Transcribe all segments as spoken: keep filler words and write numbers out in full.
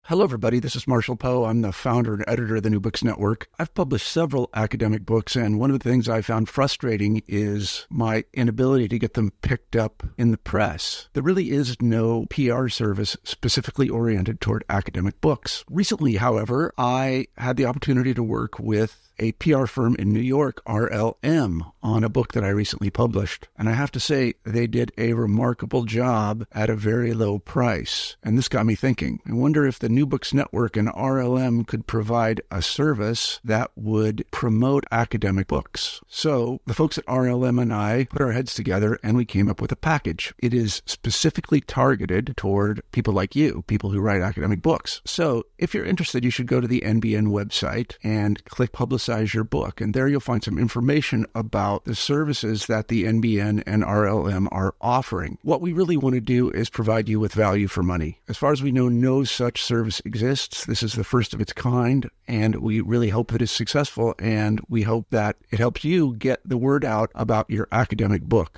Hello, everybody. This is Marshall Poe. I'm the founder and editor of the New Books Network. I've published several academic books, and one of the things I found frustrating is my inability to get them picked up in the press. There really is no P R service specifically oriented toward academic books. Recently, however, I had the opportunity to work with a P R firm in New York, R L M, on a book that I recently published. And I have to say, they did a remarkable job at a very low price. And this got me thinking. I wonder if the New Books Network and R L M could provide a service that would promote academic books. So the folks at R L M and I put our heads together and we came up with a package. It is specifically targeted toward people like you, people who write academic books. So if you're interested, you should go to the N B N website and click Publicize your book. And there you'll find some information about the services that the N B N and R L M are offering. What we really want to do is provide you with value for money. As far as we know, no such service exists. This is the first of its kind, and we really hope that it's successful, and we hope that it helps you get the word out about your academic book.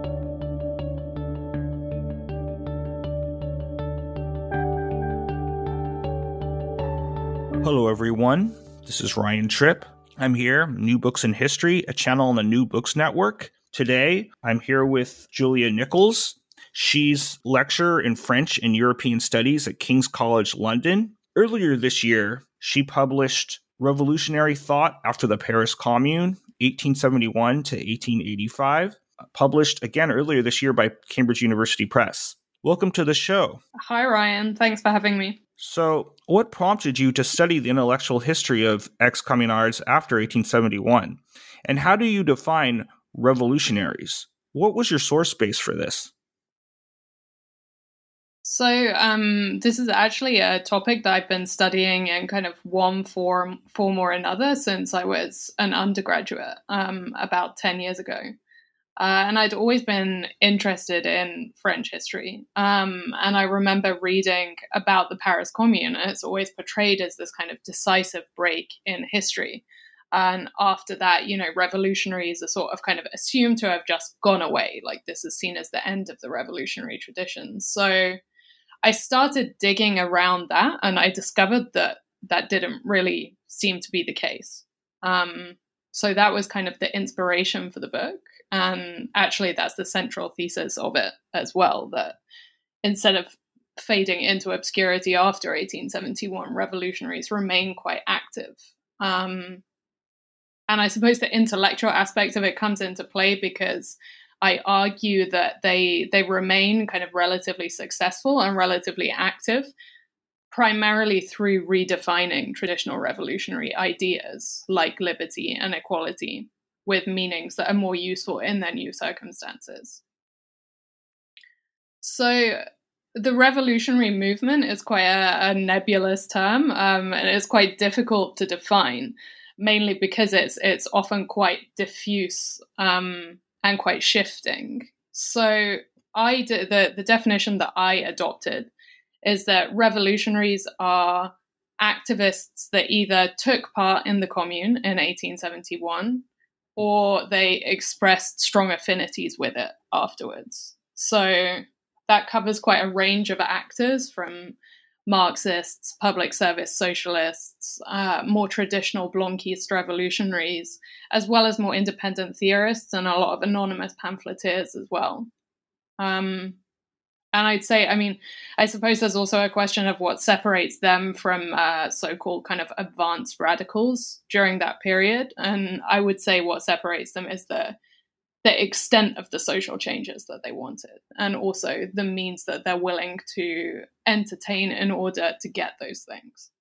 Hello, everyone. This is Ryan Tripp. I'm here, New Books in History, a channel on the New Books Network. Today, I'm here with Julia Nichols. She's lecturer in French and European Studies at King's College London. Earlier this year, she published Revolutionary Thought After the Paris Commune, eighteen seventy-one to eighteen eighty-five, published again earlier this year by Cambridge University Press. Welcome to the show. Hi, Ryan. Thanks for having me. So, what prompted you to study the intellectual history of ex-communards after eighteen seventy-one? And how do you define revolutionaries? What was your source base for this? So, um, this is actually a topic that I've been studying in kind of one form, form or another since I was an undergraduate, um, about ten years ago. Uh, and I'd always been interested in French history. Um, and I remember reading about the Paris Commune, and it's always portrayed as this kind of decisive break in history. And after that, you know, revolutionaries are sort of kind of assumed to have just gone away. Like this is seen as the end of the revolutionary tradition. So I started digging around that, and I discovered that that didn't really seem to be the case. Um, so that was kind of the inspiration for the book. And actually, that's the central thesis of it as well, that instead of fading into obscurity after eighteen seventy-one, revolutionaries remain quite active. Um, and I suppose the intellectual aspect of it comes into play because I argue that they they remain kind of relatively successful and relatively active, primarily through redefining traditional revolutionary ideas like liberty and equality, with meanings that are more useful in their new circumstances. So the revolutionary movement is quite a, a nebulous term, um, and it's quite difficult to define, mainly because it's it's often quite diffuse um, and quite shifting. So I did, the, the definition that I adopted is that revolutionaries are activists that either took part in the Commune in eighteen seventy-one or they expressed strong affinities with it afterwards. So that covers quite a range of actors, from Marxists, public service socialists, uh, more traditional Blanquist revolutionaries, as well as more independent theorists and a lot of anonymous pamphleteers as well. Um, And I'd say, I mean, I suppose there's also a question of what separates them from uh, so-called kind of advanced radicals during that period. And I would say what separates them is the the extent of the social changes that they wanted, and also the means that they're willing to entertain in order to get those things.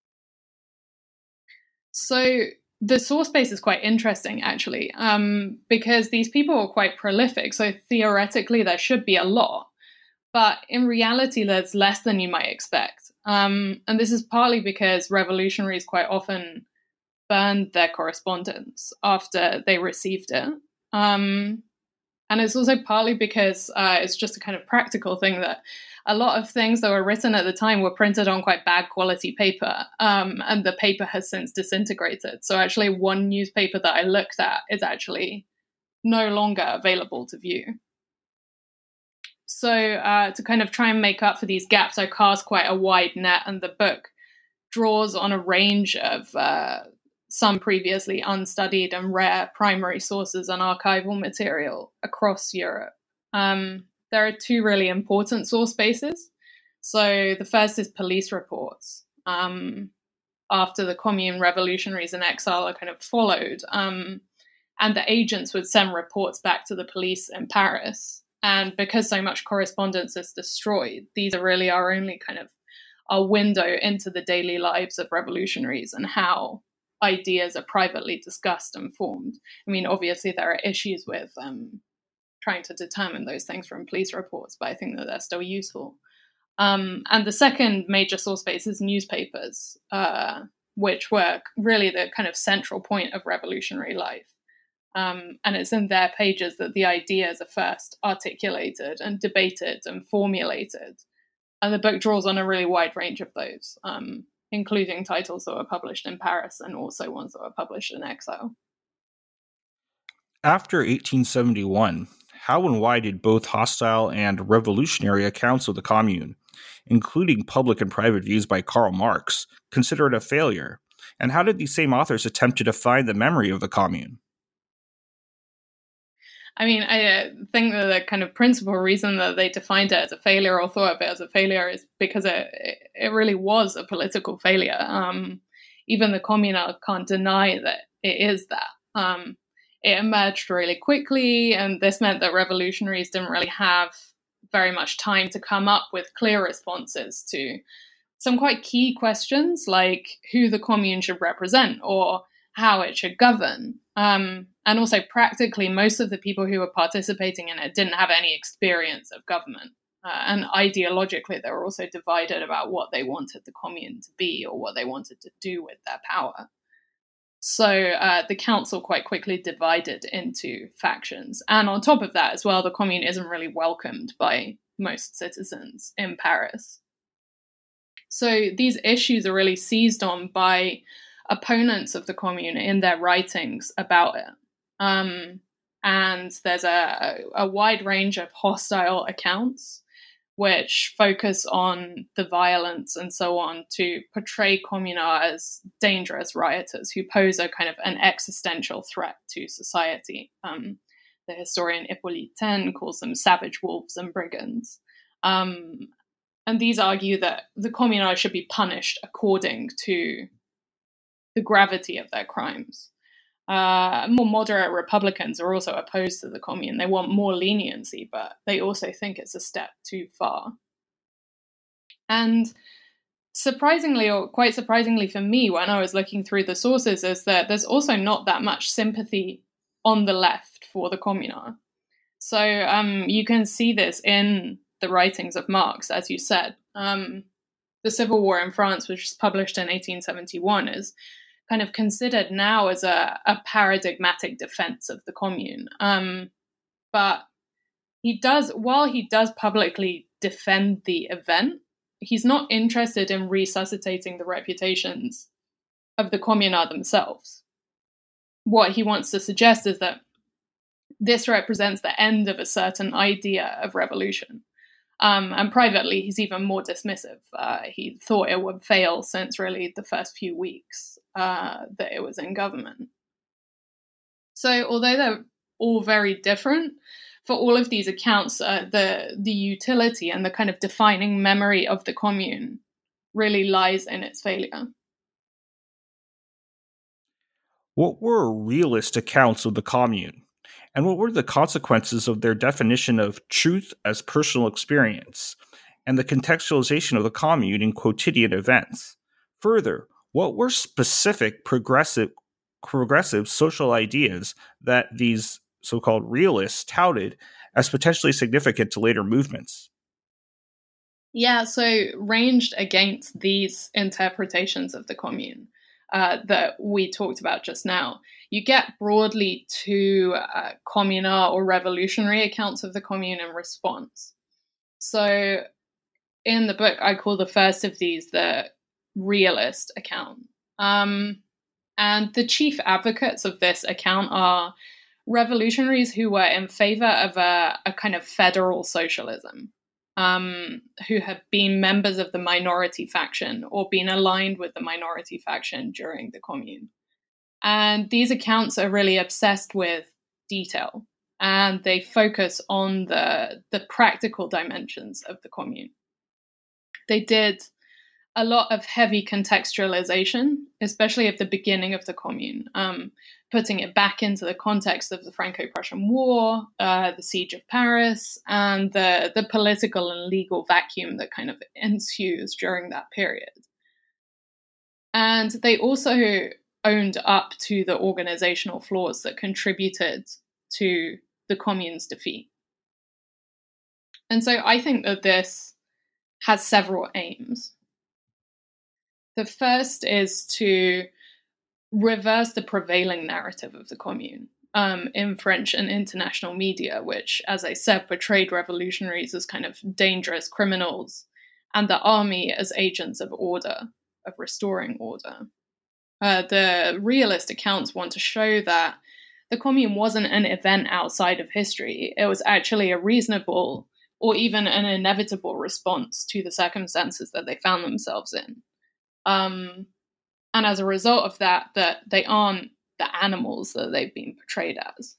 So the source base is quite interesting, actually, um, because these people are quite prolific. So theoretically, there should be a lot. But in reality, there's less than you might expect. Um, and this is partly because revolutionaries quite often burned their correspondence after they received it. Um, and it's also partly because uh, it's just a kind of practical thing that a lot of things that were written at the time were printed on quite bad quality paper. Um, and the paper has since disintegrated. So actually one newspaper that I looked at is actually no longer available to view. So uh, to kind of try and make up for these gaps, I cast quite a wide net, and the book draws on a range of uh, some previously unstudied and rare primary sources and archival material across Europe. Um, there are two really important source bases. So the first is police reports. Um, after the Commune revolutionaries in exile are kind of followed, um, and the agents would send reports back to the police in Paris. And because so much correspondence is destroyed, these are really our only kind of our window into the daily lives of revolutionaries and how ideas are privately discussed and formed. I mean, obviously there are issues with um, trying to determine those things from police reports, but I think that they're still useful. Um, and the second major source base is newspapers, uh, which were really the kind of central point of revolutionary life. Um, and it's in their pages that the ideas are first articulated and debated and formulated. And the book draws on a really wide range of those, um, including titles that were published in Paris and also ones that were published in exile. After eighteen seventy-one, how and why did both hostile and revolutionary accounts of the Commune, including public and private views by Karl Marx, consider it a failure? And how did these same authors attempt to define the memory of the Commune? I mean, I uh, think that the kind of principal reason that they defined it as a failure or thought of it as a failure is because it it really was a political failure. Um, even the Communards can't deny that it is that. Um, it emerged really quickly, and this meant that revolutionaries didn't really have very much time to come up with clear responses to some quite key questions like who the Commune should represent or how it should govern. Um, and also practically most of the people who were participating in it didn't have any experience of government. Uh, and ideologically, they were also divided about what they wanted the Commune to be or what they wanted to do with their power. So uh, the council quite quickly divided into factions. And on top of that as well, the Commune isn't really welcomed by most citizens in Paris. So these issues are really seized on by opponents of the Commune in their writings about it. Um, and there's a, a wide range of hostile accounts which focus on the violence and so on to portray Communards as dangerous rioters who pose a kind of an existential threat to society. Um, the historian Hippolyte Taine calls them savage wolves and brigands. Um, and these argue that the Communards should be punished according to the gravity of their crimes. Uh, more moderate Republicans are also opposed to the Commune. They want more leniency, but they also think it's a step too far. And surprisingly, or quite surprisingly for me, when I was looking through the sources, is that there's also not that much sympathy on the left for the Communards. So um, you can see this in the writings of Marx, as you said. Um, the Civil War in France, which was published in eighteen seventy-one, is kind of considered now as a, a paradigmatic defense of the Commune. Um, but he does, while he does publicly defend the event, he's not interested in resuscitating the reputations of the Communards themselves. What he wants to suggest is that this represents the end of a certain idea of revolution. Um, and privately, he's even more dismissive. Uh, he thought it would fail since really the first few weeks uh, that it was in government. So although they're all very different, for all of these accounts, uh, the, the utility and the kind of defining memory of the Commune really lies in its failure. What were realist accounts of the Commune? And what were the consequences of their definition of truth as personal experience and the contextualization of the Commune in quotidian events? Further, what were specific progressive, progressive social ideas that these so-called realists touted as potentially significant to later movements? Yeah, so ranged against these interpretations of the Commune uh, that we talked about just now, you get broadly two uh, communal or revolutionary accounts of the Commune in response. So in the book, I call the first of these the realist account. Um, and the chief advocates of this account are revolutionaries who were in favor of a, a kind of federal socialism. um, who had been members of the minority faction or been aligned with the minority faction during the Commune. And these accounts are really obsessed with detail, and they focus on the, the practical dimensions of the Commune. They did a lot of heavy contextualization, especially at the beginning of the Commune, um, putting it back into the context of the Franco-Prussian War, uh, the Siege of Paris, and the, the political and legal vacuum that kind of ensues during that period. And they also owned up to the organizational flaws that contributed to the Commune's defeat. And so I think that this has several aims. The first is to reverse the prevailing narrative of the Commune um, in French and international media, which, as I said, portrayed revolutionaries as kind of dangerous criminals and the army as agents of order, of restoring order. Uh, the realist accounts want to show that the Commune wasn't an event outside of history. It was actually a reasonable or even an inevitable response to the circumstances that they found themselves in. Um, and as a result of that, that they aren't the animals that they've been portrayed as.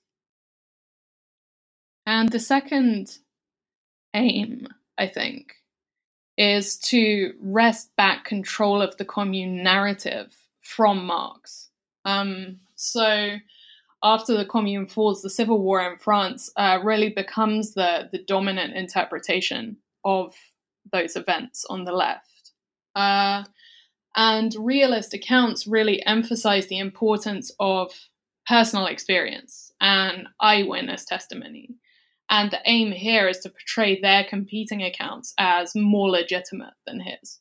And the second aim, I think, is to wrest back control of the Commune narrative from Marx. Um, so after the Commune falls, the civil war in France uh, really becomes the, the dominant interpretation of those events on the left. Uh, and realist accounts really emphasize the importance of personal experience and eyewitness testimony. And the aim here is to portray their competing accounts as more legitimate than his.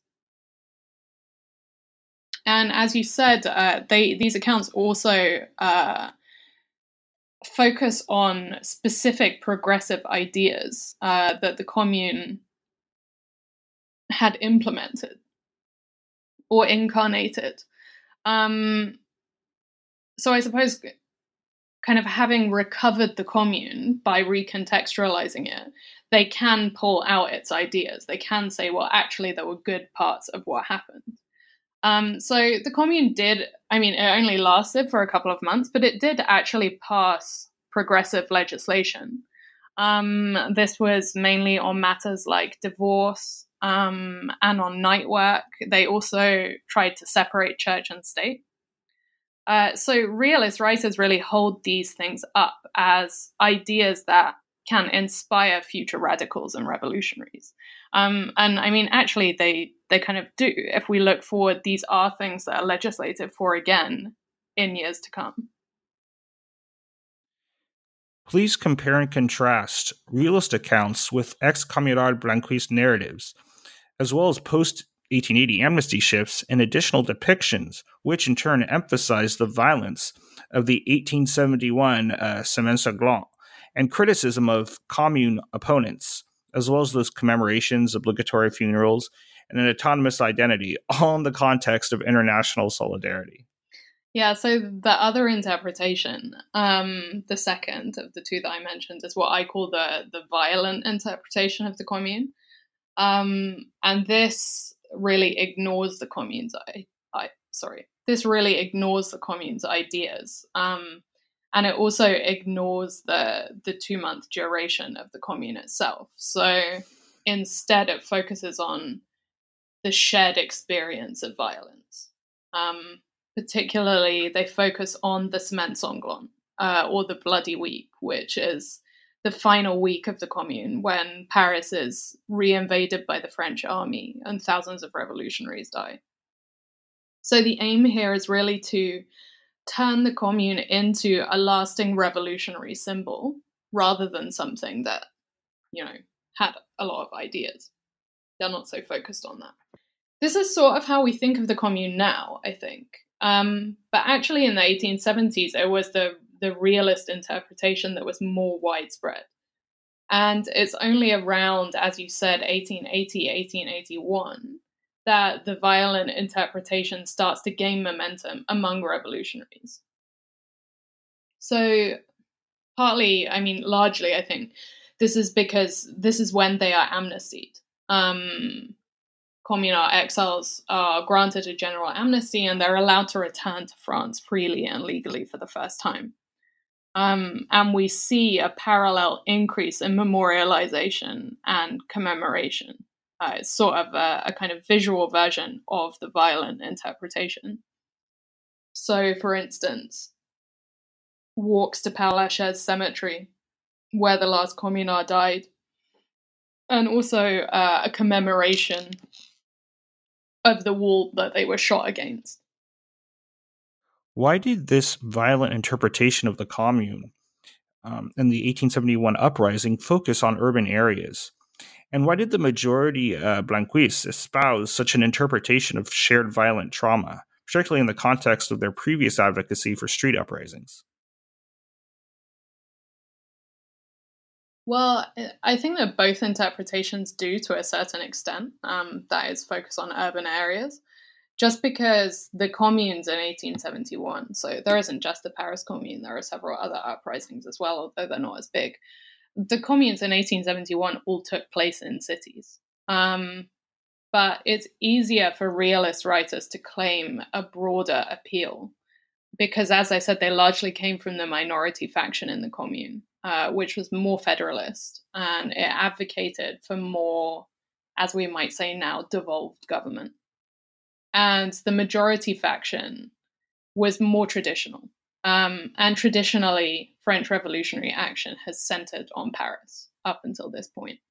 And as you said, uh, they these accounts also uh, focus on specific progressive ideas uh, that the Commune had implemented or incarnated. Um, so I suppose kind of having recovered the Commune by recontextualizing it, they can pull out its ideas. They can say, well, actually, there were good parts of what happened. Um, so the Commune did, I mean, it only lasted for a couple of months, but it did actually pass progressive legislation. Um, this was mainly on matters like divorce um, and on night work. They also tried to separate church and state. Uh, so realist writers really hold these things up as ideas that can inspire future radicals and revolutionaries. Um, and I mean, actually, they they kind of do. If we look forward, these are things that are legislated for again in years to come. Please compare and contrast realist accounts with ex-Camarade Blanquist narratives, as well as post-eighteen eighty amnesty shifts and additional depictions, which in turn emphasize the violence of the eighteen seventy-one uh, Semaine Sanglante and criticism of Commune opponents, as well as those commemorations, obligatory funerals, and an autonomous identity, all in the context of international solidarity. Yeah, so the other interpretation, um, the second of the two that I mentioned, is what I call the, the violent interpretation of the Commune. Um, and this really ignores the Commune's, I, I, sorry, this really ignores the Commune's ideas. Um, and it also ignores the, the two-month duration of the Commune itself. So instead, it focuses on the shared experience of violence. Um, Particularly, they focus on the Semaine Sanglante, uh, or the Bloody Week, which is the final week of the Commune when Paris is re-invaded by the French army and thousands of revolutionaries die. So the aim here is really to turn the Commune into a lasting revolutionary symbol rather than something that, you know, had a lot of ideas. They're not so focused on that. This is sort of how we think of the Commune now, I think. Um, but actually in the eighteen seventies, it was the, the realist interpretation that was more widespread. And it's only around, as you said, eighteen eighty, eighteen eighty-one, that the violent interpretation starts to gain momentum among revolutionaries. So partly, I mean, largely, I think, this is because this is when they are amnestied. Um, communal exiles are granted a general amnesty, and they're allowed to return to France freely and legally for the first time. Um, and we see a parallel increase in memorialization and commemoration. Uh, it's sort of a, a kind of visual version of the violent interpretation. So, for instance, walks to Père Lachaise cemetery, where the last communard died, and also uh, a commemoration of the wall that they were shot against. Why did this violent interpretation of the Commune um, and the eighteen seventy-one uprising focus on urban areas? And why did the majority uh, Blanquistes espouse such an interpretation of shared violent trauma, particularly in the context of their previous advocacy for street uprisings? Well, I think that both interpretations do to a certain extent. Um, that is focus on urban areas. Just because the communes in eighteen seventy-one, so there isn't just the Paris Commune, there are several other uprisings as well, although they're not as big. The communes in eighteen seventy-one all took place in cities. Um, but it's easier for realist writers to claim a broader appeal because, as I said, they largely came from the minority faction in the commune, uh, which was more federalist, and it advocated for more, as we might say now, devolved government. And the majority faction was more traditional. Um, and traditionally, French revolutionary action has centered on Paris up until this point.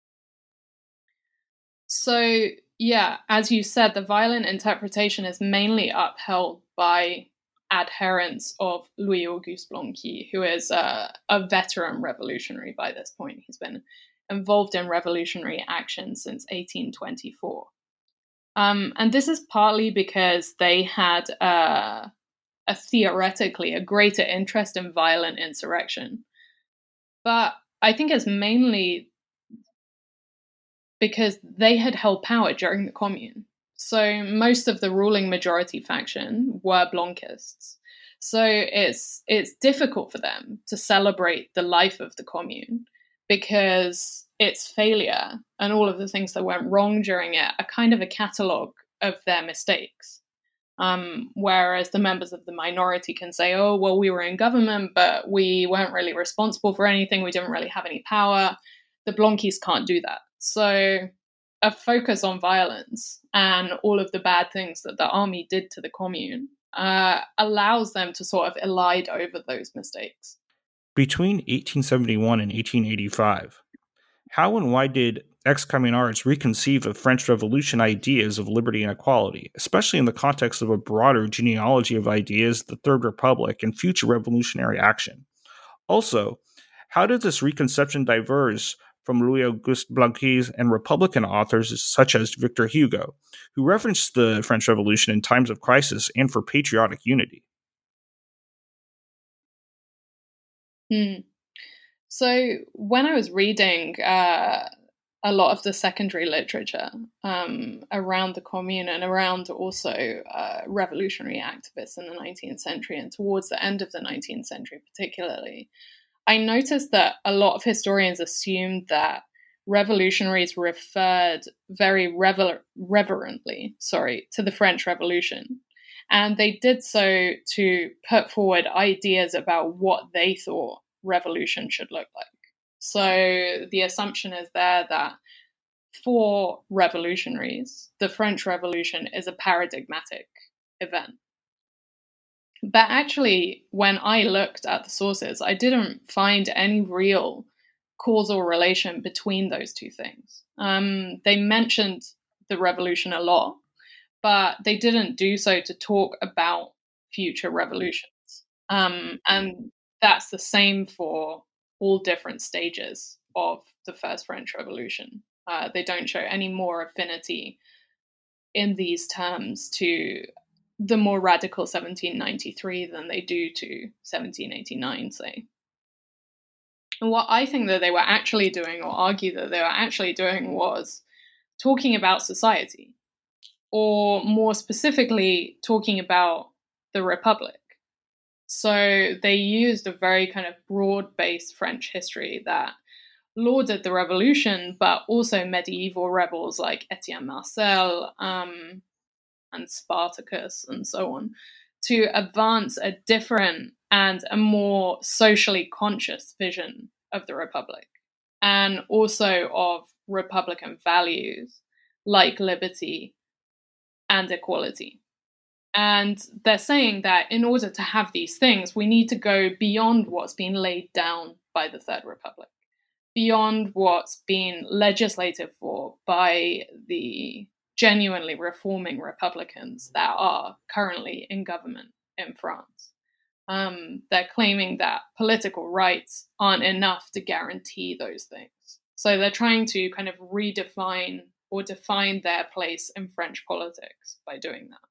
So, yeah, as you said, the violent interpretation is mainly upheld by adherents of Louis-Auguste Blanqui, who is a, a veteran revolutionary by this point. He's been involved in revolutionary action since eighteen twenty-four. Um, and this is partly because they had uh, a theoretically a greater interest in violent insurrection. But I think it's mainly because they had held power during the Commune. So most of the ruling majority faction were Blanquists. So it's it's difficult for them to celebrate the life of the Commune because its failure and all of the things that went wrong during it are kind of a catalogue of their mistakes. Um, whereas the members of the minority can say, oh, well, we were in government, but we weren't really responsible for anything. We didn't really have any power. The Blanquistes can't do that. So a focus on violence and all of the bad things that the army did to the commune uh, allows them to sort of elide over those mistakes. Between eighteen seventy-one and eighteen eighty-five, how and why did ex-communards reconceive of French Revolution ideas of liberty and equality, especially in the context of a broader genealogy of ideas, the Third Republic, and future revolutionary action? Also, how did this reconception diverge from Louis-Auguste Blanqui and Republican authors such as Victor Hugo, who referenced the French Revolution in times of crisis and for patriotic unity? Hmm. So when I was reading uh, a lot of the secondary literature um, around the Commune and around also uh, revolutionary activists in the nineteenth century and towards the end of the nineteenth century particularly, I noticed that a lot of historians assumed that revolutionaries referred very rever- reverently, sorry, to the French Revolution. And they did so to put forward ideas about what they thought revolution should look like. So the assumption is there that for revolutionaries, the French Revolution is a paradigmatic event. But actually, when I looked at the sources, I didn't find any real causal relation between those two things. Um, they mentioned the revolution a lot, but they didn't do so to talk about future revolutions. Um, and that's the same for all different stages of the First French Revolution. Uh, they don't show any more affinity in these terms to the more radical seventeen ninety-three than they do to seventeen eighty-nine, say. And what I think that they were actually doing, or argue that they were actually doing, was talking about society, or more specifically, talking about the Republic. So they used a very kind of broad-based French history that lauded the revolution, but also medieval rebels like Etienne Marcel um, and Spartacus and so on, to advance a different and a more socially conscious vision of the Republic, and also of Republican values like liberty and equality. And they're saying that in order to have these things, we need to go beyond what's been laid down by the Third Republic, beyond what's been legislated for by the genuinely reforming Republicans that are currently in government in France. Um, they're claiming that political rights aren't enough to guarantee those things. So they're trying to kind of redefine or define their place in French politics by doing that.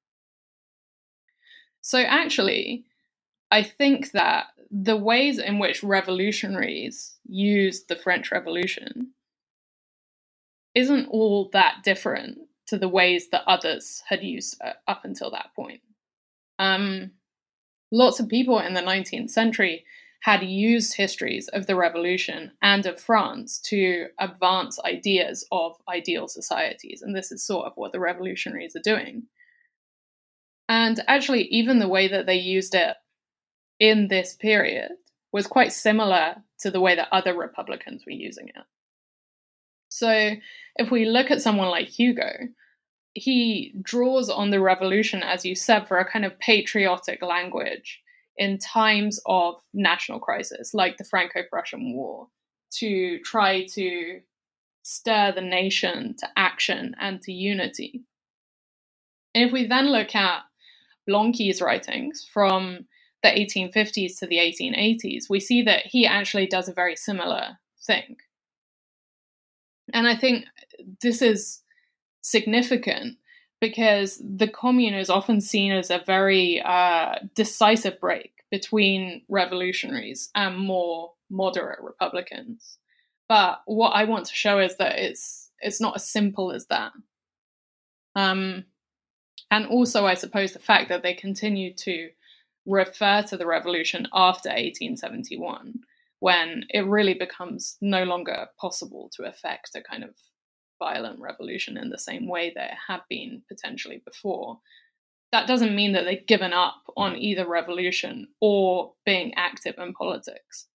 So actually, I think that the ways in which revolutionaries used the French Revolution isn't all that different to the ways that others had used it up until that point. Um, lots of people in the nineteenth century had used histories of the revolution and of France to advance ideas of ideal societies. And this is sort of what the revolutionaries are doing. And actually, even the way that they used it in this period was quite similar to the way that other Republicans were using it. So if we look at someone like Hugo, he draws on the revolution, as you said, for a kind of patriotic language in times of national crisis, like the Franco-Prussian War, to try to stir the nation to action and to unity. And if we then look at Blanqui's writings from the eighteen fifties to the eighteen eighties, we see that he actually does a very similar thing. And I think this is significant because the Commune is often seen as a very uh, decisive break between revolutionaries and more moderate Republicans. But what I want to show is that it's it's not as simple as that. Um, and also, I suppose, the fact that they continue to refer to the revolution after eighteen seventy-one, when it really becomes no longer possible to effect a kind of violent revolution in the same way that it had been potentially before. That doesn't mean that they've given up on either revolution or being active in politics.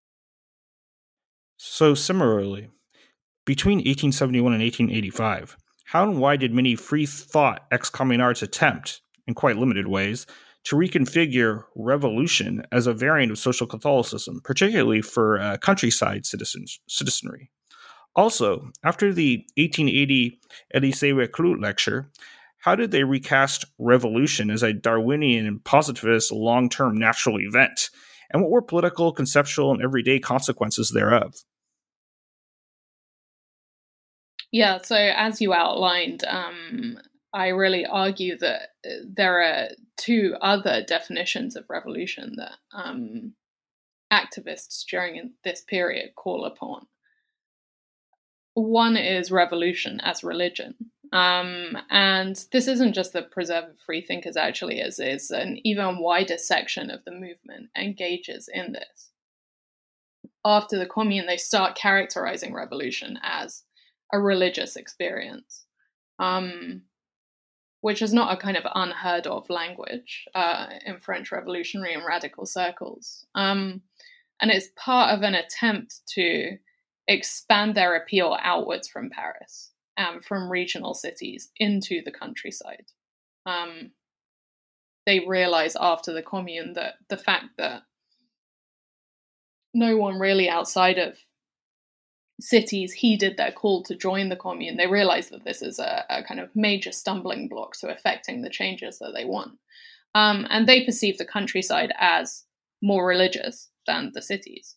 So similarly, between eighteen seventy-one and eighteen eighty-five, how and why did many free thought ex-communards attempt, in quite limited ways, to reconfigure revolution as a variant of social Catholicism, particularly for uh, countryside citizens, citizenry? Also, after the eighteen eighty Élysée Reclus lecture, how did they recast revolution as a Darwinian and positivist long-term natural event? And what were political, conceptual, and everyday consequences thereof? Yeah, so as you outlined, um, I really argue that there are two other definitions of revolution that um, activists during this period call upon. One is revolution as religion. Um, and this isn't just the preservative freethinkers, actually, as is an even wider section of the movement engages in this. After the Commune, they start characterizing revolution as a religious experience, um, which is not a kind of unheard of language uh, in French revolutionary and radical circles. Um, and it's part of an attempt to expand their appeal outwards from Paris and from regional cities into the countryside. Um, they realize after the Commune that the fact that no one really outside of cities heeded their call to join the Commune, they realize that this is a, a kind of major stumbling block to effecting the changes that they want. Um, and they perceive the countryside as more religious than the cities.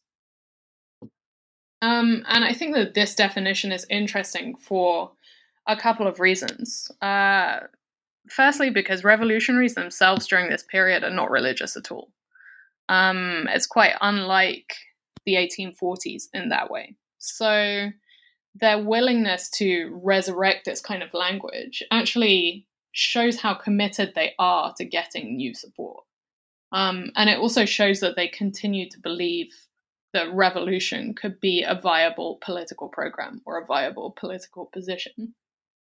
Um, and I think that this definition is interesting for a couple of reasons. Uh, firstly, because revolutionaries themselves during this period are not religious at all. Um, it's quite unlike the eighteen forties in that way. So their willingness to resurrect this kind of language actually shows how committed they are to getting new support. Um, and it also shows that they continue to believe that revolution could be a viable political program or a viable political position.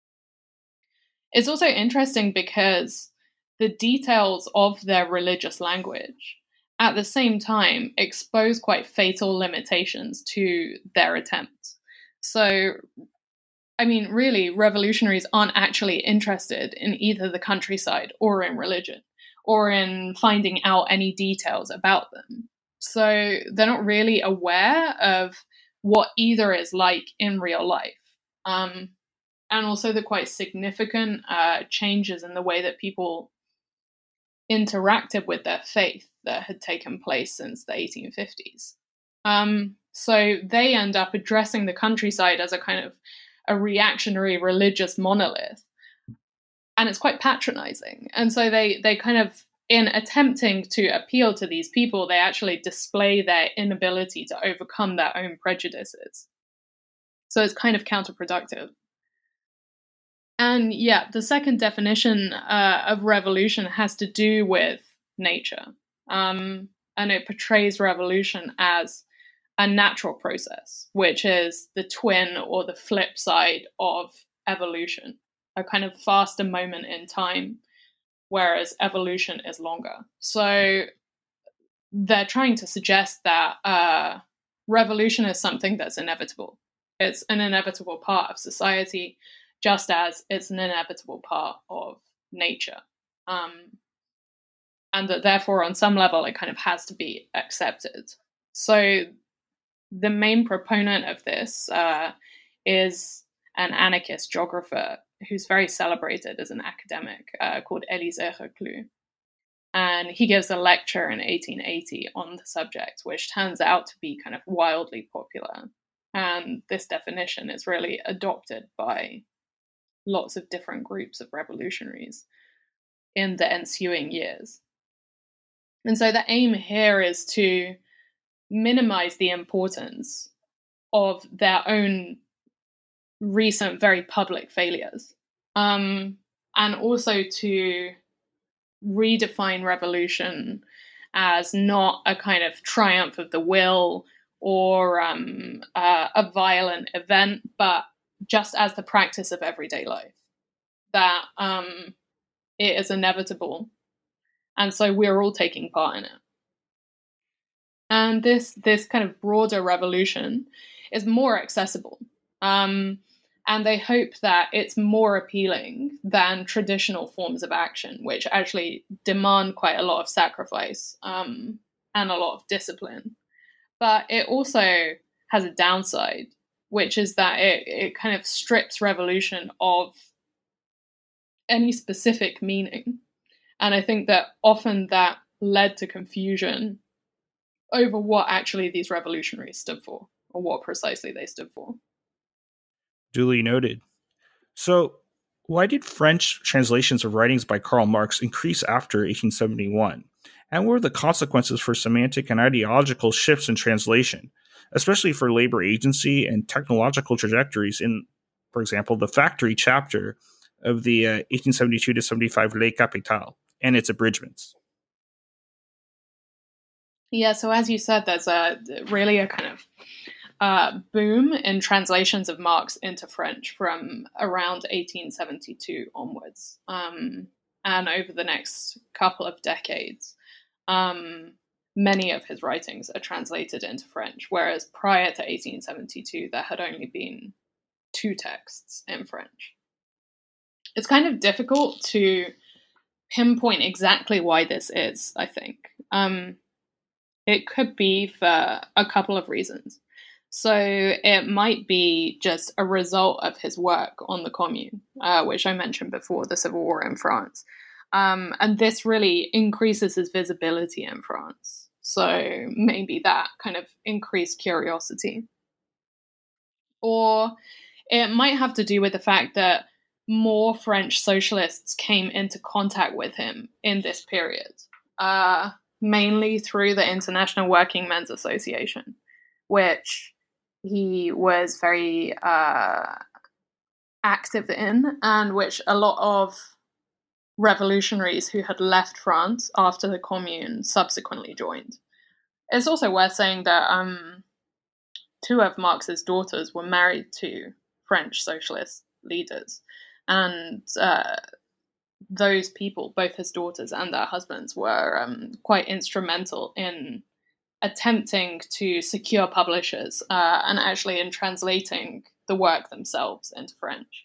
It's also interesting because the details of their religious language at the same time expose quite fatal limitations to their attempts. So, I mean, really, revolutionaries aren't actually interested in either the countryside or in religion or in finding out any details about them. So they're not really aware of what either is like in real life. Um, and also the quite significant uh, changes in the way that people interacted with their faith that had taken place since the eighteen fifties. Um, so they end up addressing the countryside as a kind of a reactionary religious monolith. And it's quite patronizing. And so they, they kind of, in attempting to appeal to these people, they actually display their inability to overcome their own prejudices. So it's kind of counterproductive. And yeah, the second definition uh, of revolution has to do with nature. Um, and it portrays revolution as a natural process, which is the twin or the flip side of evolution, a kind of faster moment in time, whereas evolution is longer. So they're trying to suggest that uh, revolution is something that's inevitable. It's an inevitable part of society, just as it's an inevitable part of nature. Um, and that therefore, on some level, it kind of has to be accepted. So the main proponent of this uh, is an anarchist geographer who's very celebrated as an academic uh, called Élisée Reclus. And he gives a lecture in eighteen eighty on the subject, which turns out to be kind of wildly popular. And this definition is really adopted by lots of different groups of revolutionaries in the ensuing years. And so the aim here is to minimize the importance of their own recent, very public failures, um, and also to redefine revolution as not a kind of triumph of the will or um, uh, a violent event, but just as the practice of everyday life, that um, it is inevitable. And so we're all taking part in it. And this this kind of broader revolution is more accessible. Um, and they hope that it's more appealing than traditional forms of action, which actually demand quite a lot of sacrifice um, and a lot of discipline. But it also has a downside, which is that it, it kind of strips revolution of any specific meaning. And I think that often that led to confusion over what actually these revolutionaries stood for, or what precisely they stood for. Duly noted. So, why did French translations of writings by Karl Marx increase after eighteen seventy-one? And what were the consequences for semantic and ideological shifts in translation, especially for labor agency and technological trajectories in, for example, the factory chapter of the uh, eighteen seventy-two to seventy-five Les Capitales and its abridgments? Yeah, so as you said, there's a really a kind of uh, boom in translations of Marx into French from around eighteen seventy-two onwards. Um, and over the next couple of decades, um, many of his writings are translated into French, whereas prior to eighteen seventy-two, there had only been two texts in French. It's kind of difficult to pinpoint exactly why this is, I think. Um, It could be for a couple of reasons. So it might be just a result of his work on the Commune, uh, which I mentioned before, the Civil War in France. Um, and this really increases his visibility in France. So maybe that kind of increased curiosity. Or it might have to do with the fact that more French socialists came into contact with him in this period. Uh, mainly through the International Working Men's Association, which he was very uh, active in, and which a lot of revolutionaries who had left France after the Commune subsequently joined. it's also worth saying that um, two of Marx's daughters were married to French socialist leaders, and uh, those people, both his daughters and their husbands, were um, quite instrumental in attempting to secure publishers uh, and actually in translating the work themselves into French.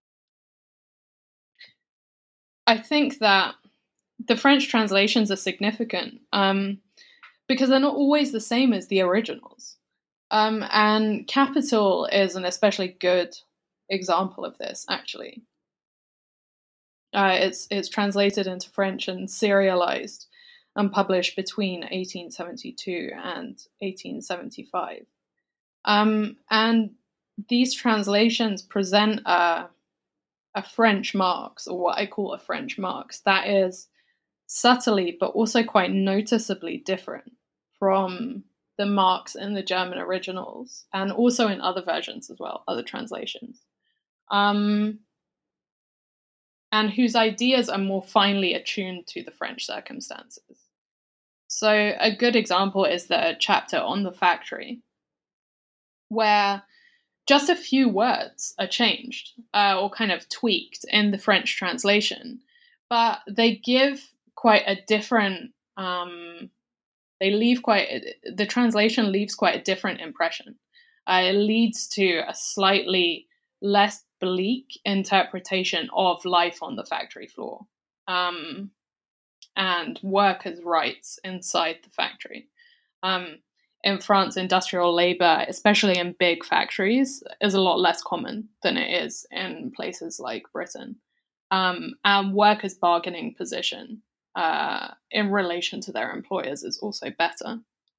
I think that the French translations are significant um, because they're not always the same as the originals. Um, and Capital is an especially good example of this, actually. Uh, it's it's translated into French and serialized and published between eighteen seventy-two and eighteen seventy-five. Um, and these translations present a, a French Marx, or what I call a French Marx, that is subtly but also quite noticeably different from the Marx in the German originals, and also in other versions as well, other translations. Um, and whose ideas are more finely attuned to the French circumstances. So a good example is the chapter on the factory, where just a few words are changed uh, or kind of tweaked in the French translation, but they give quite a different, um, they leave quite, the translation leaves quite a different impression. Uh, it leads to a slightly less bleak interpretation of life on the factory floor um, and workers' rights inside the factory. Um, in France, industrial labor, especially in big factories, is a lot less common than it is in places like Britain. Um, and workers' bargaining position uh, in relation to their employers is also better.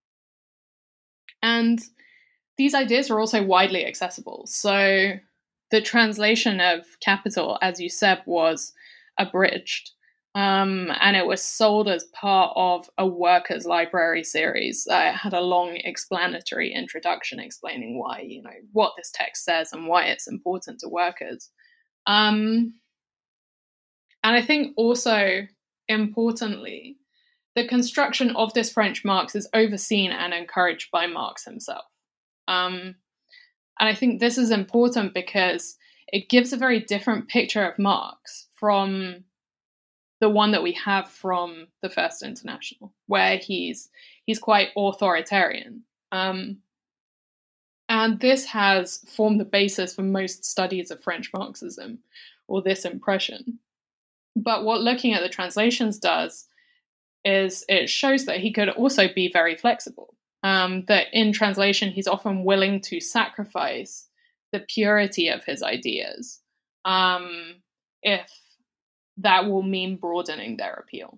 And these ideas are also widely accessible. So the translation of Capital, as you said, was abridged. Um, and it was sold as part of a workers' library series. Uh, it had a long explanatory introduction explaining why, you know, what this text says and why it's important to workers. Um, and I think also, importantly, the construction of this French Marx is overseen and encouraged by Marx himself. Um, and I think this is important because it gives a very different picture of Marx from the one that we have from the First International, where he's he's quite authoritarian. Um, and this has formed the basis for most studies of French Marxism, or this impression. But what looking at the translations does is it shows that he could also be very flexible. Um, that in translation, he's often willing to sacrifice the purity of his ideas um, if that will mean broadening their appeal.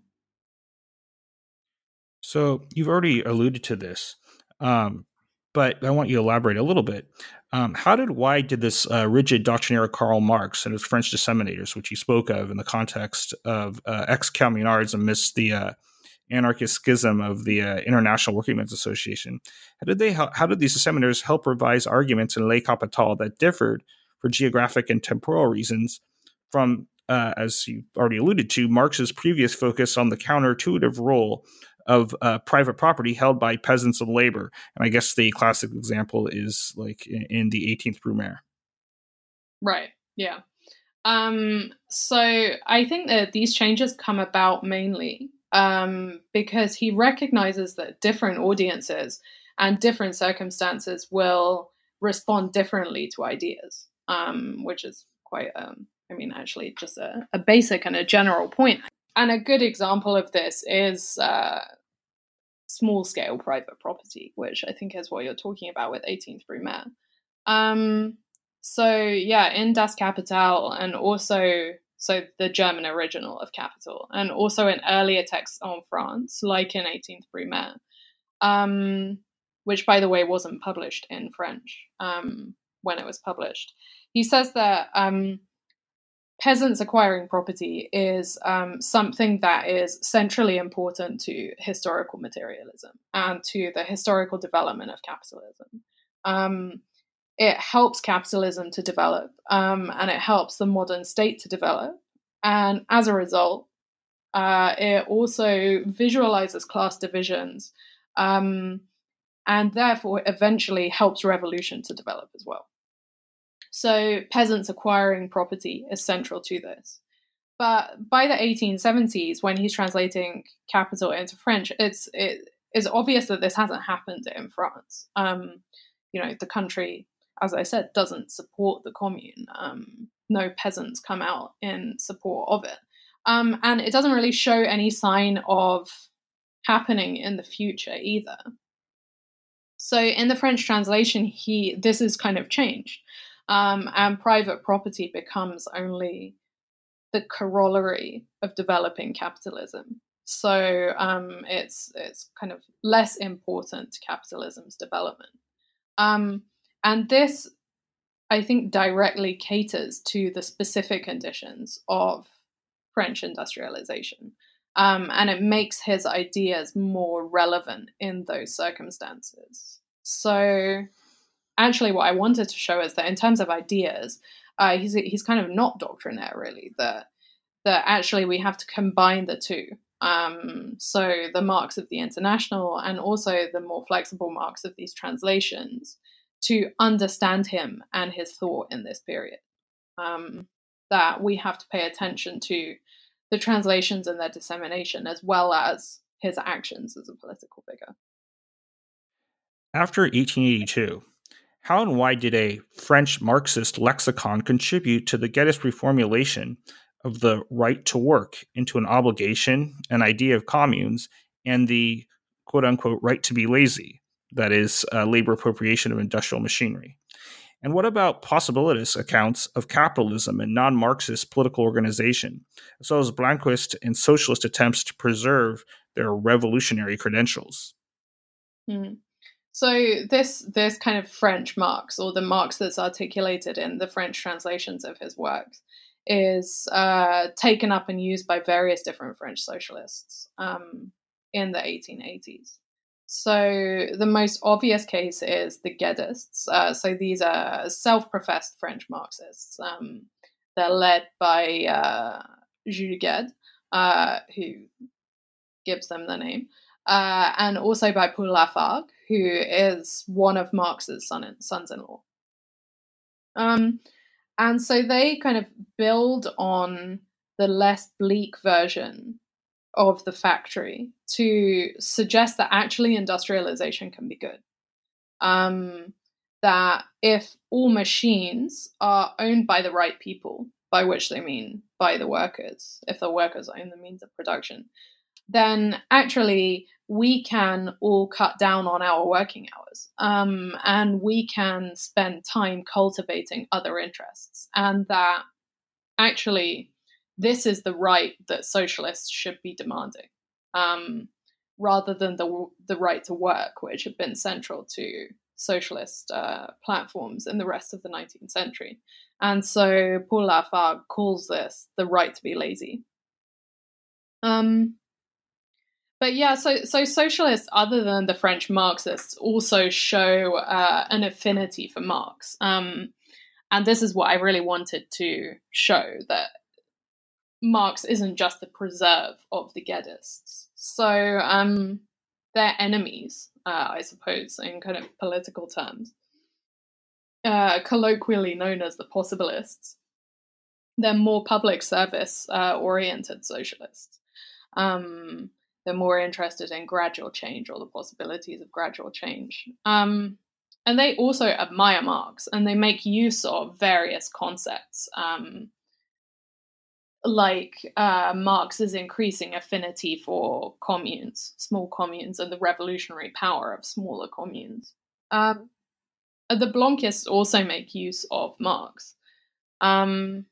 So you've already alluded to this, um, but I want you to elaborate a little bit. Um, how did, why did this uh, rigid doctrinaire Karl Marx and his French disseminators, which you spoke of in the context of uh, ex-communards amidst the uh, anarchist schism of the uh, International Workingmen's Association, how did they? How, how did these disseminators help revise arguments in Le Capital that differed for geographic and temporal reasons from, uh, as you already alluded to, Marx's previous focus on the counterintuitive role of uh, private property held by peasants and labor? And I guess the classic example is like in, in the eighteenth Brumaire. Right. Yeah. Um, so I think that these changes come about mainly um, because he recognizes that different audiences and different circumstances will respond differently to ideas, um, which is quite, um, I mean, actually just a, a basic and a general point. And a good example of this is uh, small-scale private property, which I think is what you're talking about with eighteenth Brumaire. Um, so, yeah, in Das Kapital, and also so the German original of Capital, and also in earlier texts on France, like in eighteenth Brumaire, um, which, by the way, wasn't published in French um, when it was published. He says that um, peasants acquiring property is um, something that is centrally important to historical materialism and to the historical development of capitalism. Um, it helps capitalism to develop, um, and it helps the modern state to develop. And as a result, uh, it also visualizes class divisions um, and therefore eventually helps revolution to develop as well. So peasants acquiring property is central to this. But by the eighteen seventies, when he's translating Capital into French, it's it is obvious that this hasn't happened in France. Um, you know, the country, as I said, doesn't support the commune. Um, no peasants come out in support of it. Um, and it doesn't really show any sign of happening in the future either. So in the French translation, he this is kind of changed. Um, and private property becomes only the corollary of developing capitalism. So um, it's it's kind of less important to capitalism's development. Um, and this, I think, directly caters to the specific conditions of French industrialization. Um, and it makes his ideas more relevant in those circumstances. So actually what I wanted to show is that in terms of ideas, uh, he's he's kind of not doctrinaire, really, that, that actually we have to combine the two. Um, so the Marx of the International and also the more flexible Marx of these translations to understand him and his thought in this period. Um, that we have to pay attention to the translations and their dissemination, as well as his actions as a political figure. After eighteen eighty-two, how and why did a French Marxist lexicon contribute to the Guettist reformulation of the right to work into an obligation, an idea of communes, and the quote-unquote right to be lazy, that is, uh, labor appropriation of industrial machinery? And what about possibilitist accounts of capitalism and non-Marxist political organization, as well as Blanquist and socialist attempts to preserve their revolutionary credentials? Hmm. So this this kind of French Marx, or the Marx that's articulated in the French translations of his works, is uh, taken up and used by various different French socialists um, in the eighteen eighties. So the most obvious case is the Gueddists. Uh, so these are self-professed French Marxists. Um, they're led by uh, Jules Gued, uh, who gives them the name, uh, and also by Paul Lafargue, who is one of Marx's son- sons-in-law. Um, and so they kind of build on the less bleak version of the factory to suggest that actually industrialization can be good. Um, that if all machines are owned by the right people, by which they mean by the workers, if the workers own the means of production, then actually we can all cut down on our working hours, um, and we can spend time cultivating other interests, and that actually this is the right that socialists should be demanding, um, rather than the the right to work, which had been central to socialist uh, platforms in the rest of the nineteenth century. And so Paul Lafargue calls this the right to be lazy. Um, but yeah, so so socialists, other than the French Marxists, also show uh, an affinity for Marx. Um, and this is what I really wanted to show, that Marx isn't just the preserve of the Gueddists. So um, they're enemies, uh, I suppose, in kind of political terms, uh, colloquially known as the possibilists. They're more public service uh, oriented socialists. Um, they're more interested in gradual change, or the possibilities of gradual change. Um, and they also admire Marx, and they make use of various concepts, um, like uh, Marx's increasing affinity for communes, small communes, and the revolutionary power of smaller communes. Um, the Blanquists also make use of Marx. Um,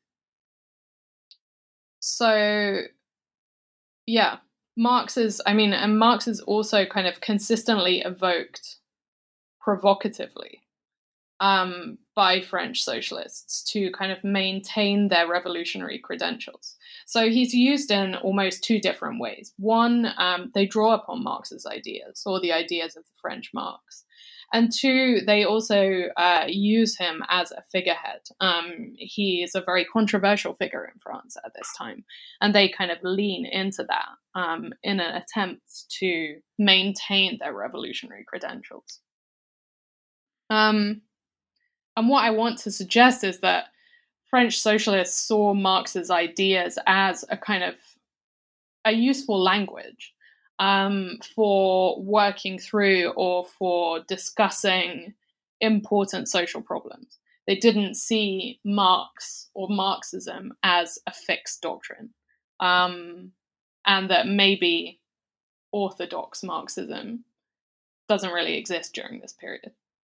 so, yeah, Marx is, I mean, and Marx is also kind of consistently evoked provocatively um, by French socialists to kind of maintain their revolutionary credentials. So he's used in almost two different ways. One, um, they draw upon Marx's ideas, or the ideas of the French Marx. And two, they also uh, use him as a figurehead. Um, he is a very controversial figure in France at this time, and they kind of lean into that um, in an attempt to maintain their revolutionary credentials. Um, and what I want to suggest is that French socialists saw Marx's ideas as a kind of a useful language um, for working through or for discussing important social problems. They didn't see Marx or Marxism as a fixed doctrine, um, and that maybe orthodox Marxism doesn't really exist during this period.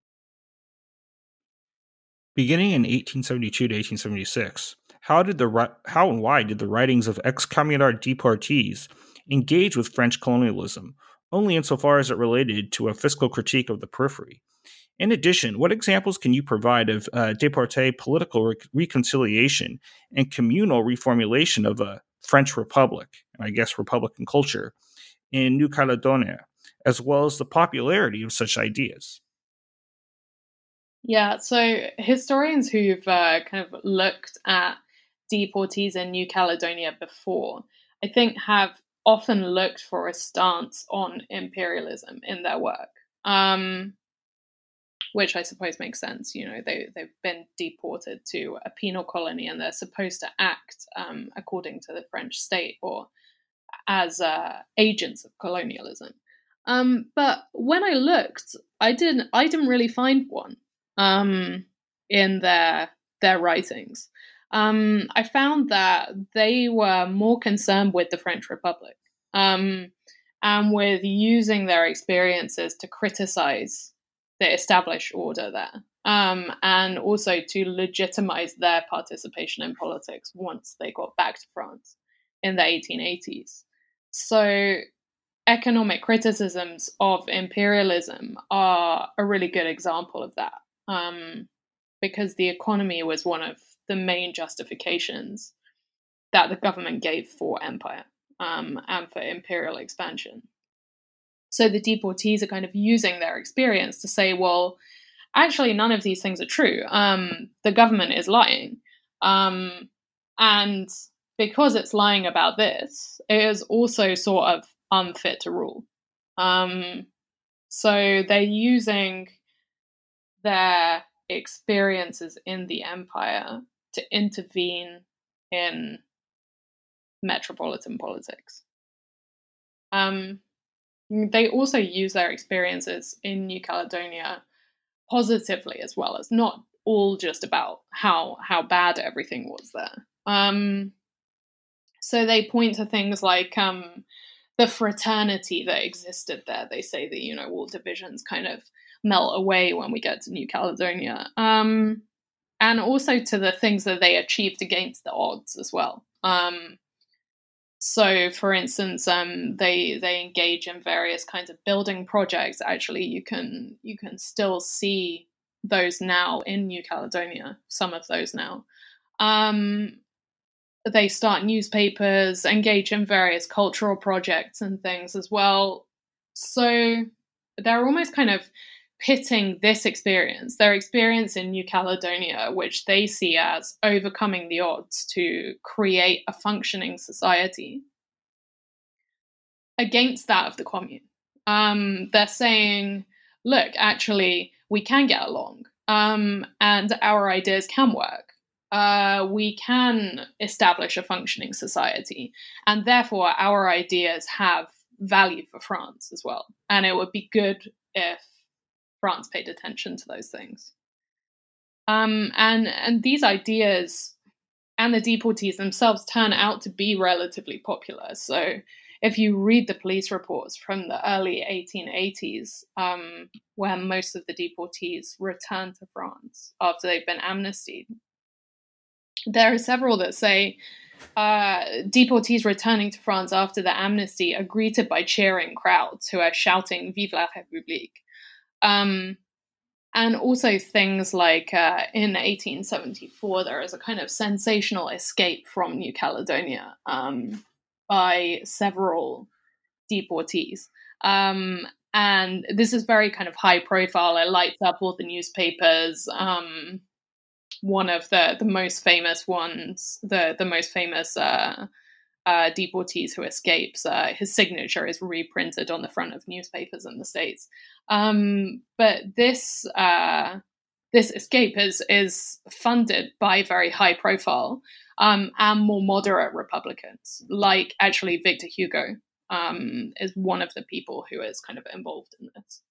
Beginning in eighteen seventy-two to eighteen seventy-six, how did the how and why did the writings of ex-communard deportees engage with French colonialism, only insofar as it related to a fiscal critique of the periphery? In addition, what examples can you provide of uh, deportee political re- reconciliation and communal reformulation of a French republic, and I guess Republican culture, in New Caledonia, as well as the popularity of such ideas? Yeah, so historians who've uh, kind of looked at deportees in New Caledonia before, I think have often looked for a stance on imperialism in their work, um, which I suppose makes sense. You know, they, they've been deported to a penal colony and they're supposed to act um, according to the French state or as uh, agents of colonialism. Um, but when I looked, I didn't, I didn't really find one. Um, in their their writings, um, I found that they were more concerned with the French Republic um, and with using their experiences to criticize the established order there, um, and also to legitimize their participation in politics once they got back to France in the eighteen eighties. So economic criticisms of imperialism are a really good example of that. Um, because the economy was one of the main justifications that the government gave for empire um, and for imperial expansion. So the deportees are kind of using their experience to say, well, actually, none of these things are true. Um, the government is lying. Um, and because it's lying about this, it is also sort of unfit to rule. Um, so they're using their experiences in the empire to intervene in metropolitan politics. Um, they also use their experiences in New Caledonia positively as well. It's not all just about how how bad everything was there. Um, so they point to things like um, the fraternity that existed there. They say that, you know, all divisions kind of melt away when we get to New Caledonia. Um, and also to the things that they achieved against the odds as well. Um, so, for instance, um, they they engage in various kinds of building projects. Actually, you can you can still see those now in New Caledonia, some of those now. Um, they start newspapers, engage in various cultural projects and things as well. So they're almost kind of pitting this experience, their experience in New Caledonia, which they see as overcoming the odds to create a functioning society, against that of the commune. Um, they're saying, look, actually, we can get along, um, and our ideas can work. Uh, we can establish a functioning society, and therefore our ideas have value for France as well. And it would be good if France paid attention to those things. Um, and, and these ideas and the deportees themselves turn out to be relatively popular. So if you read the police reports from the early eighteen eighties, um, where most of the deportees returned to France after they've been amnestied, there are several that say uh, deportees returning to France after the amnesty are greeted by cheering crowds who are shouting "Vive la République." Um, and also things like uh, in eighteen seventy-four, there is a kind of sensational escape from New Caledonia um, by several deportees. Um, and this is very kind of high profile. It lights up all the newspapers. Um, one of the, the most famous ones, the, the most famous uh, uh, deportees who escapes, uh, his signature is reprinted on the front of newspapers in the States. Um, but this uh, this escape is, is funded by very high profile um, and more moderate Republicans, like actually Victor Hugo um, is one of the people who is kind of involved in this.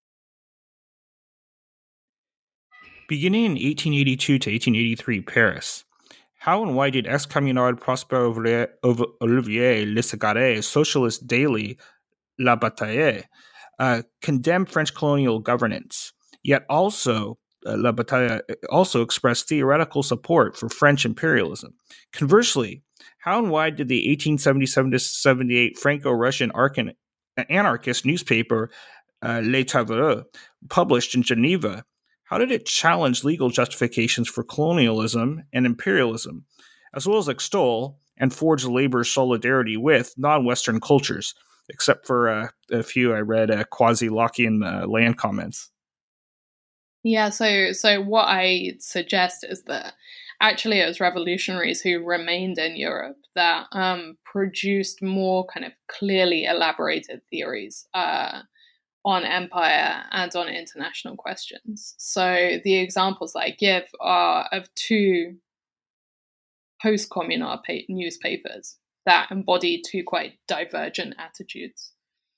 Beginning in eighteen eighty-two to eighteen eighty-three, Paris. How and why did ex-communard Prosper Olivier Lessegare's socialist daily La Bataille uh, condemn French colonial governance, yet also uh, La Bataille also expressed theoretical support for French imperialism? Conversely, how and why did the eighteen seventy-seven to seventy-eight Franco-Russian arcan- anarchist newspaper uh, Les Travailleurs, published in Geneva, how did it challenge legal justifications for colonialism and imperialism, as well as extol and forge labor's solidarity with non-Western cultures, except for uh, a few I read uh, quasi-Lockean uh, land comments? Yeah, so so what I suggest is that actually it was revolutionaries who remained in Europe that um, produced more kind of clearly elaborated theories uh, on empire and on international questions. So the examples I give are of two post-communal pa- newspapers that embody two quite divergent attitudes.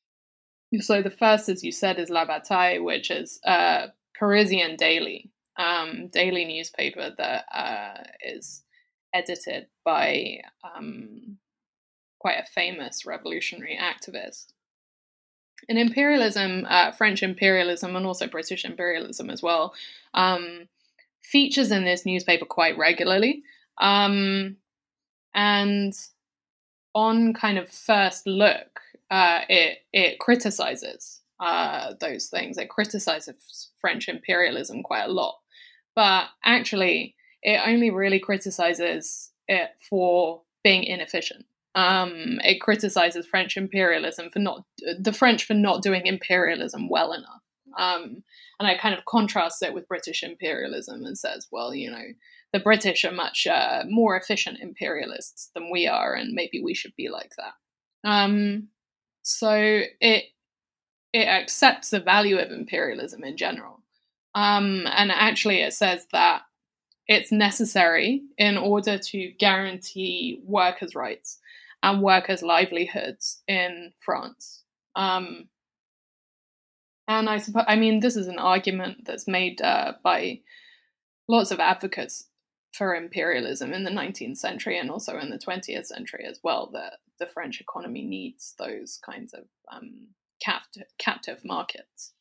So the first, as you said, is La Bataille, which is a Parisian daily, um, daily newspaper that uh, is edited by um, quite a famous revolutionary activist. And imperialism, uh, French imperialism, and also British imperialism as well, um, features in this newspaper quite regularly. Um, and on kind of first look, uh, it it criticizes uh, those things. It criticizes French imperialism quite a lot, but actually, it only really criticizes it for being inefficient. Um, it criticizes French imperialism for not the French for not doing imperialism well enough. Um, and I kind of contrast it with British imperialism and says, well, you know, the British are much uh, more efficient imperialists than we are, and maybe we should be like that. Um, so it it accepts the value of imperialism in general, um, and actually it says that it's necessary in order to guarantee workers' rights and workers' livelihoods in France. Um, and I suppose, I mean, this is an argument that's made uh, by lots of advocates for imperialism in the nineteenth century and also in the twentieth century as well, that the French economy needs those kinds of um, captive, captive markets.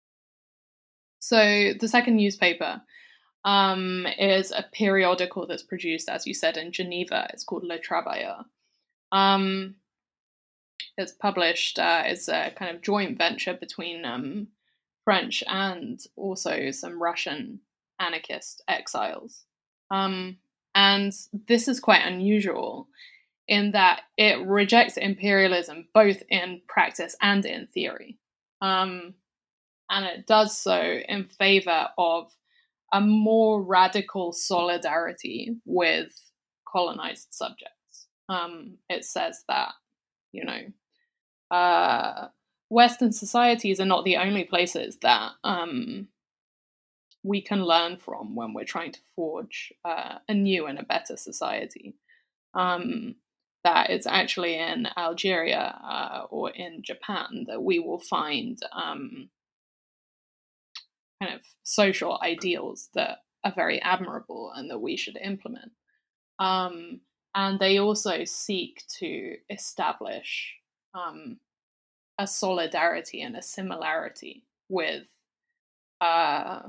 So the second newspaper um, is a periodical that's produced, as you said, in Geneva. It's called Le Travailleur. Um, it's published, uh, it's a kind of joint venture between um, French and also some Russian anarchist exiles. Um, and this is quite unusual in that it rejects imperialism both in practice and in theory. Um, and it does so in favor of a more radical solidarity with colonized subjects. Um, it says that, you know, uh, Western societies are not the only places that um, we can learn from when we're trying to forge uh, a new and a better society. Um, that it's actually in Algeria uh, or in Japan that we will find um, kind of social ideals that are very admirable and that we should implement. Um, and they also seek to establish um, a solidarity and a similarity with uh,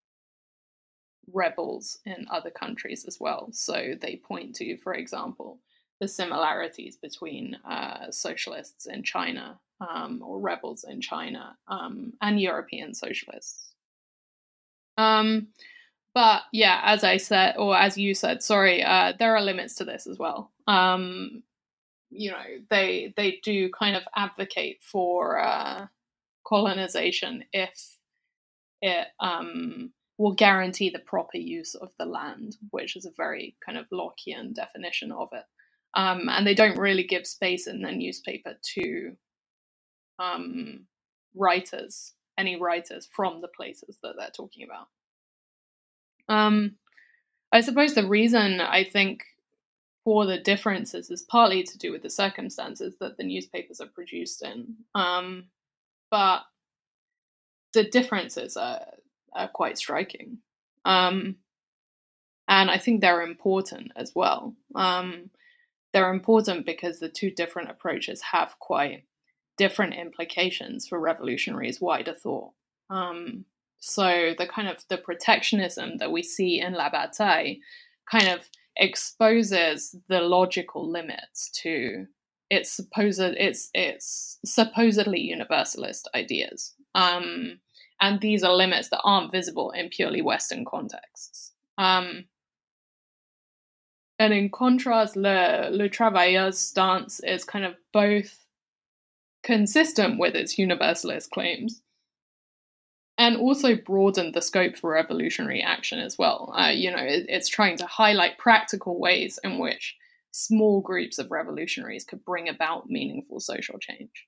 rebels in other countries as well. So they point to, for example, the similarities between uh, socialists in China um, or rebels in China um, and European socialists. Um, but yeah, as I said, or as you said, sorry, uh, there are limits to this as well. Um, you know, they they do kind of advocate for uh, colonization if it um, will guarantee the proper use of the land, which is a very kind of Lockean definition of it. Um, and they don't really give space in the newspaper to um, writers, any writers from the places that they're talking about. Um, I suppose the reason I think for the differences is partly to do with the circumstances that the newspapers are produced in. Um, but the differences are, are quite striking. Um, and I think they're important as well. Um, they're important because the two different approaches have quite different implications for revolutionaries' wider thought. Um, so the kind of the protectionism that we see in La Bataille kind of exposes the logical limits to its supposed its its supposedly universalist ideas, um, and these are limits that aren't visible in purely Western contexts. Um, and in contrast, Le, Le Travailleur's stance is kind of both consistent with its universalist claims and also broadened the scope for revolutionary action as well. Uh, you know, it, it's trying to highlight practical ways in which small groups of revolutionaries could bring about meaningful social change.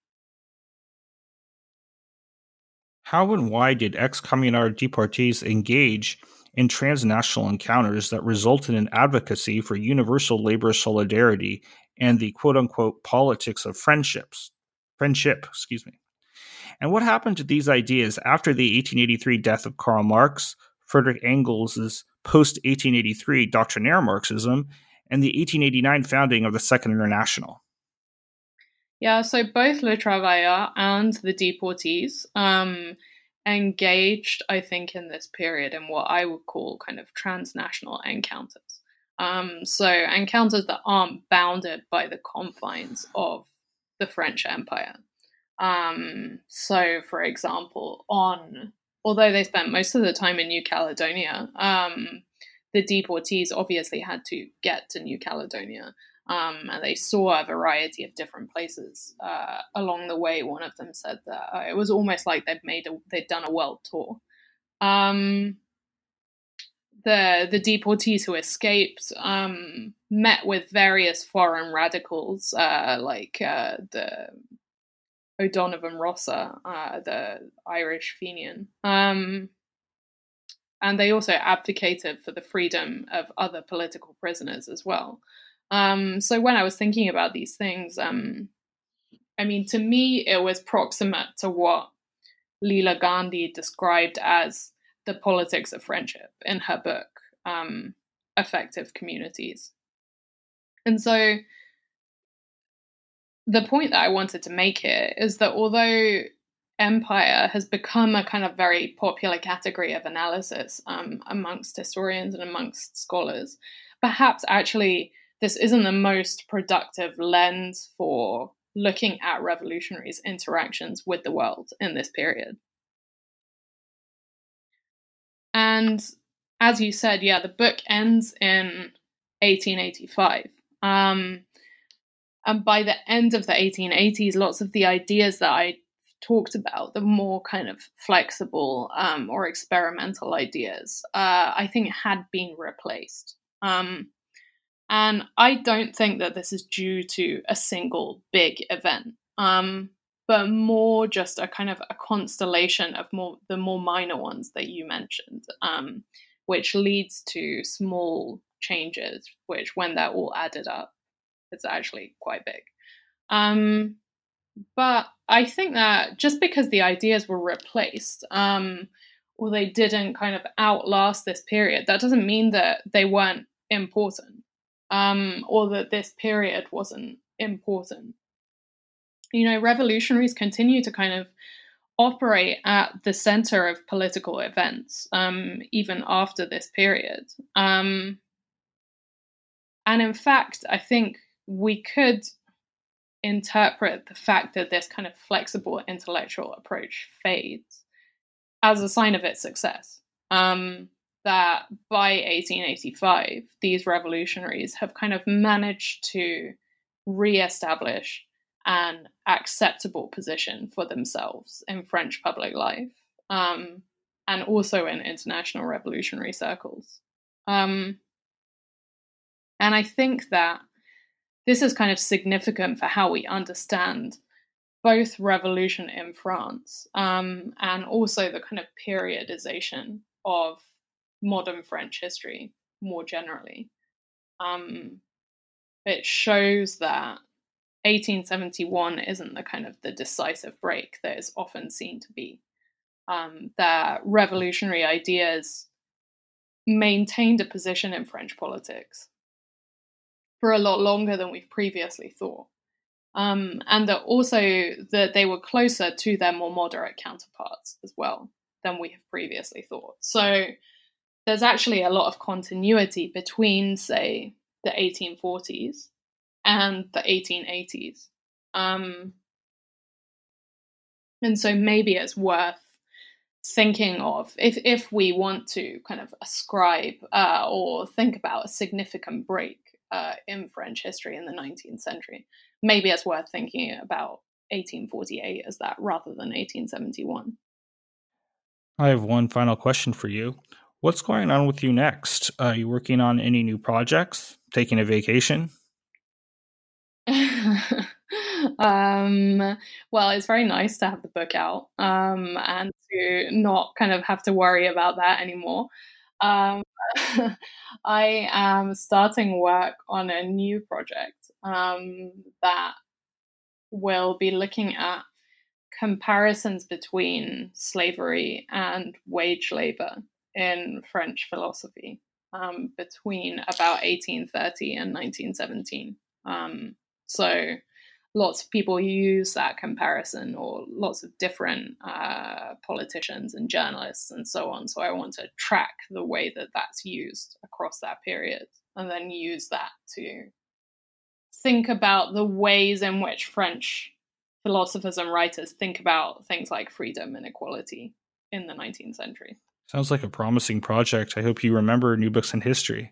How and why did ex-communard deportees engage in transnational encounters that resulted in advocacy for universal labor solidarity and the quote-unquote politics of friendships? Friendship, excuse me. And what happened to these ideas after the eighteen eighty-three death of Karl Marx, Friedrich Engels' post-eighteen eighty-three doctrinaire Marxism, and the eighteen eighty-nine founding of the Second International? Yeah, so both Le Travailleur and the deportees um, engaged, I think, in this period in what I would call kind of transnational encounters. Um, so encounters that aren't bounded by the confines of the French Empire. Um, so, for example, on although they spent most of the time in New Caledonia, um, the deportees obviously had to get to New Caledonia, um, and they saw a variety of different places uh, along the way. One of them said that uh, it was almost like they'd made a, they'd done a world tour. Um, the the deportees who escaped um, met with various foreign radicals, uh, like uh, the O'Donovan Rossa, uh, the Irish Fenian. Um, and they also advocated for the freedom of other political prisoners as well. Um, so when I was thinking about these things, um, I mean, to me, it was proximate to what Leela Gandhi described as the politics of friendship in her book, um, Affective Communities. And so the point that I wanted to make here is that although empire has become a kind of very popular category of analysis um, amongst historians and amongst scholars, perhaps actually this isn't the most productive lens for looking at revolutionaries' interactions with the world in this period. And as you said, yeah, the book ends in eighteen eighty-five. Um, And by the end of the eighteen eighties, lots of the ideas that I talked about, the more kind of flexible um, or experimental ideas, uh, I think had been replaced. Um, and I don't think that this is due to a single big event, um, but more just a kind of a constellation of more the more minor ones that you mentioned, um, which leads to small changes, which when they're all added up, it's actually quite big. Um, but I think that just because the ideas were replaced, um, or they didn't kind of outlast this period, that doesn't mean that they weren't important, um, or that this period wasn't important. You know, revolutionaries continue to kind of operate at the center of political events, um, even after this period. Um, and in fact, I think we could interpret the fact that this kind of flexible intellectual approach fades as a sign of its success. Um, that by eighteen eighty-five, these revolutionaries have kind of managed to re-establish an acceptable position for themselves in French public life, um, and also in international revolutionary circles. Um, and I think that this is kind of significant for how we understand both revolution in France um, and also the kind of periodization of modern French history more generally. Um, it shows that eighteen seventy-one isn't the kind of the decisive break that is often seen to be. Um, that revolutionary ideas maintained a position in French politics for a lot longer than we've previously thought. Um, and that also that they were closer to their more moderate counterparts as well than we have previously thought. So there's actually a lot of continuity between, say, the eighteen forties and the eighteen eighties. Um, and so maybe it's worth thinking of, if, if we want to kind of ascribe uh, or think about a significant break uh, in French history in the nineteenth century, maybe it's worth thinking about eighteen forty-eight as that rather than eighteen seventy-one. I have one final question for you. What's going on with you next? Are you working on any new projects? Taking a vacation? um, well, it's very nice to have the book out um, and to not kind of have to worry about that anymore. Um, I am starting work on a new project um, that will be looking at comparisons between slavery and wage labor in French philosophy um, between about eighteen thirty and nineteen seventeen. Um, so lots of people use that comparison, or lots of different uh, politicians and journalists and so on. So I want to track the way that that's used across that period, and then use that to think about the ways in which French philosophers and writers think about things like freedom and equality in the nineteenth century. Sounds like a promising project. I hope you remember New Books in History.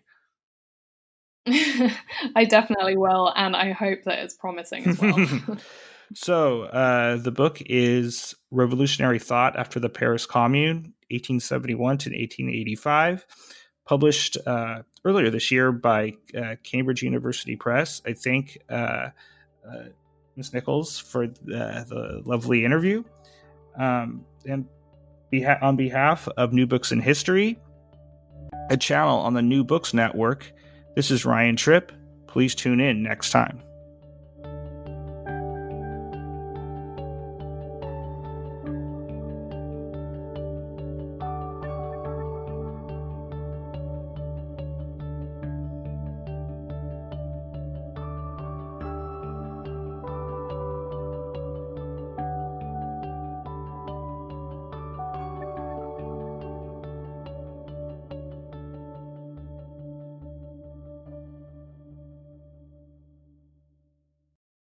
I definitely will, and I hope that it's promising as well. So uh, the book is Revolutionary Thought After the Paris Commune, eighteen seventy-one to eighteen eighty-five, published uh, earlier this year by uh, Cambridge University Press. I thank uh, uh, Miz Nichols for the, the lovely interview. Um, and beha- on behalf of New Books in History, a channel on the New Books Network, this is Ryan Tripp. Please tune in next time.